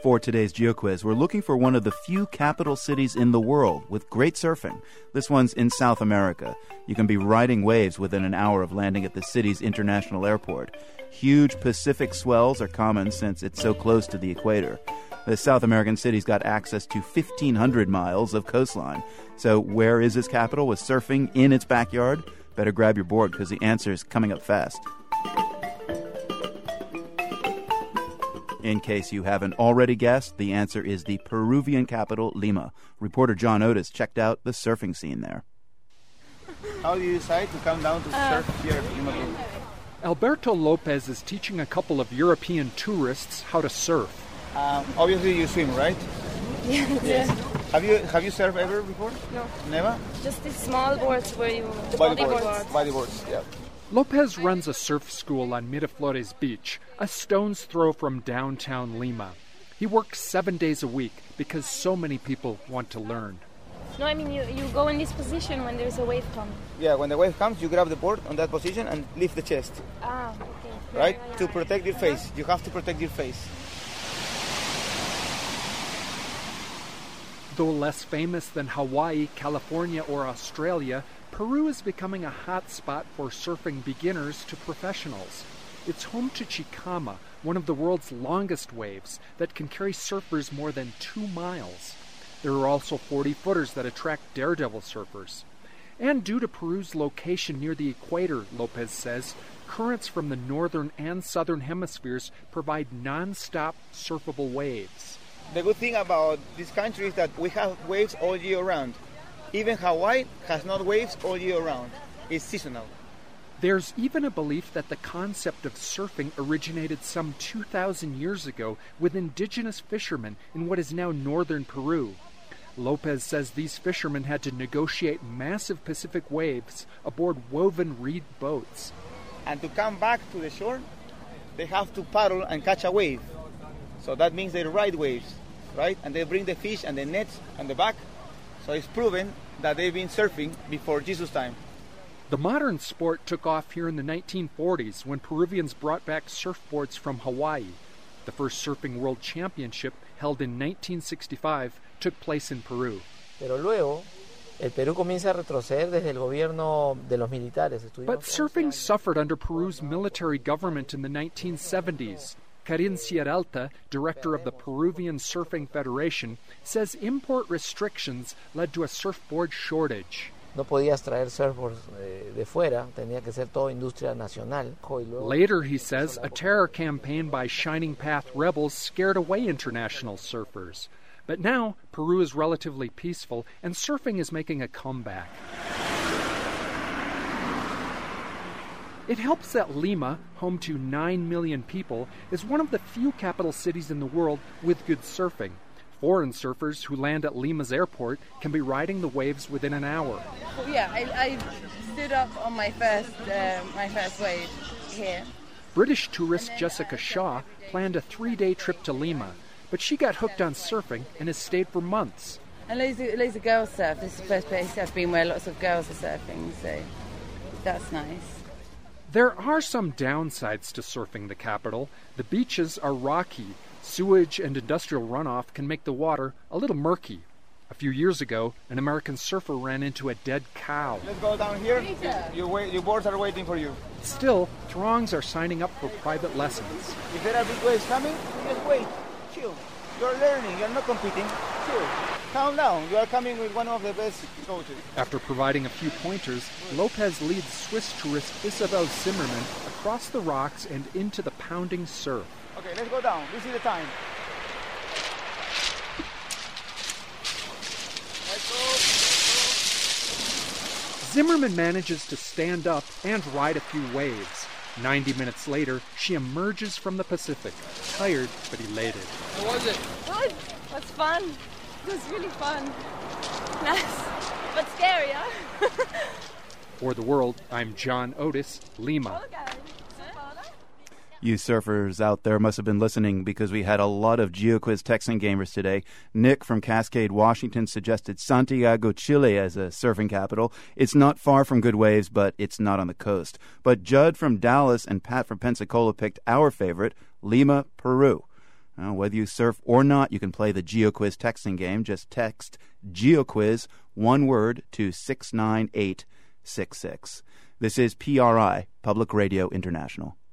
For today's GeoQuiz, we're looking for one of the few capital cities in the world with great surfing. This one's in South America. You can be riding waves within an hour of landing at the city's international airport. Huge Pacific swells are common since it's so close to the equator. The South American city's got access to 1,500 miles of coastline. So where is its capital with surfing in its backyard? Better grab your board because the answer is coming up fast. In case you haven't already guessed, the answer is the Peruvian capital, Lima. Reporter John Otis checked out the surfing scene there. How do you decide to come down to surf here in Lima, Peru? Alberto Lopez is teaching a couple of European tourists how to surf. Obviously you swim, right? Yes. Have you surfed ever before? No. Never? Just these small boards where you... Bodyboards, yeah. Lopez runs a surf school on Miraflores Beach, a stone's throw from downtown Lima. He works 7 days a week because so many people want to learn. No, I mean, you go in this position when there's a wave coming. Yeah, when the wave comes, you grab the board on that position and lift the chest. Okay. Right? To protect your face. You have to protect your face. Though less famous than Hawaii, California, or Australia, Peru is becoming a hot spot for surfing beginners to professionals. It's home to Chicama, one of the world's longest waves that can carry surfers more than 2 miles. There are also 40-footers that attract daredevil surfers. And due to Peru's location near the equator, Lopez says, currents from the northern and southern hemispheres provide non-stop surfable waves. The good thing about this country is that we have waves all year round. Even Hawaii has not waves all year round. It's seasonal. There's even a belief that the concept of surfing originated some 2,000 years ago with indigenous fishermen in what is now northern Peru. Lopez says these fishermen had to negotiate massive Pacific waves aboard woven reed boats. And to come back to the shore, they have to paddle and catch a wave. So that means they ride waves, right? And they bring the fish and the nets on the back. So it's proven that they've been surfing before Jesus' time. The modern sport took off here in the 1940s when Peruvians brought back surfboards from Hawaii. The first Surfing World Championship, held in 1965, took place in Peru. Pero luego, el Perú comienza a retroceder desde el gobierno de los militares. But surfing suffered under Peru's military government in the 1970s. Karin Sierralta, director of the Peruvian Surfing Federation, says import restrictions led to a surfboard shortage. No podías traer surfboards de fuera, tenía que ser todo industria nacional. Later, he says, a terror campaign by Shining Path rebels scared away international surfers. But now, Peru is relatively peaceful, and surfing is making a comeback. It helps that Lima, home to 9 million people, is one of the few capital cities in the world with good surfing. Foreign surfers who land at Lima's airport can be riding the waves within an hour. Yeah, I stood up on my first wave here. British tourist Jessica Shaw planned a 3-day trip to Lima, but she got hooked on surfing and has stayed for months. And loads of girls surf. This is the first place I've been where lots of girls are surfing, so that's nice. There are some downsides to surfing the capital. The beaches are rocky. Sewage and industrial runoff can make the water a little murky. A few years ago, an American surfer ran into a dead cow. Let's go down here. Your boards are waiting for you. Still, throngs are signing up for private lessons. If there are big waves coming, just wait. Chill. You're learning. You're not competing. Chill. Calm down. You are coming with one of the best coaches. After providing a few pointers, Lopez leads Swiss tourist Isabel Zimmerman across the rocks and into the pounding surf. Okay, let's go down. This is the time. Let's go. Zimmerman manages to stand up and ride a few waves. 90 minutes later, she emerges from the Pacific, tired but elated. How was it? Good. It was fun. It was really fun. Nice. But scary, huh? For The World, I'm John Otis, Lima. You surfers out there must have been listening because we had a lot of GeoQuiz texting gamers today. Nick from Cascade, Washington suggested Santiago, Chile as a surfing capital. It's not far from good waves, but it's not on the coast. But Judd from Dallas and Pat from Pensacola picked our favorite, Lima, Peru. Whether you surf or not, you can play the GeoQuiz texting game. Just text GeoQuiz, one word, to 69866. This is PRI, Public Radio International.